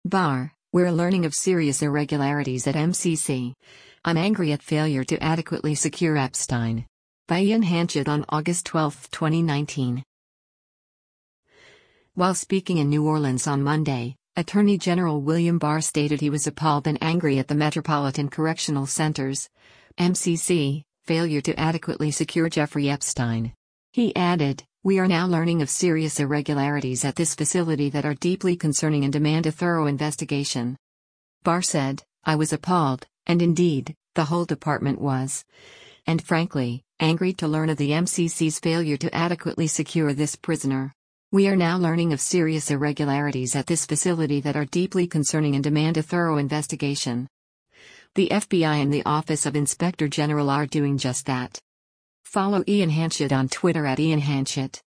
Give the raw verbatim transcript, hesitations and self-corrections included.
Barr, we're learning of serious irregularities at M C C. I'm angry at failure to adequately secure Epstein. By Ian Hanchett on August twelfth, twenty nineteen. While speaking in New Orleans on Monday, Attorney General William Barr stated he was appalled and angry at the Metropolitan Correctional Center's M C C failure to adequately secure Jeffrey Epstein. He added, "We are now learning of serious irregularities at this facility that are deeply concerning and demand a thorough investigation." Barr said, "I was appalled, and indeed, the whole department was. And frankly, angry to learn of the M C C's failure to adequately secure this prisoner. We are now learning of serious irregularities at this facility that are deeply concerning and demand a thorough investigation." The F B I and the Office of Inspector General are doing just that. Follow Ian Hanchett on Twitter at Ian Hanchett.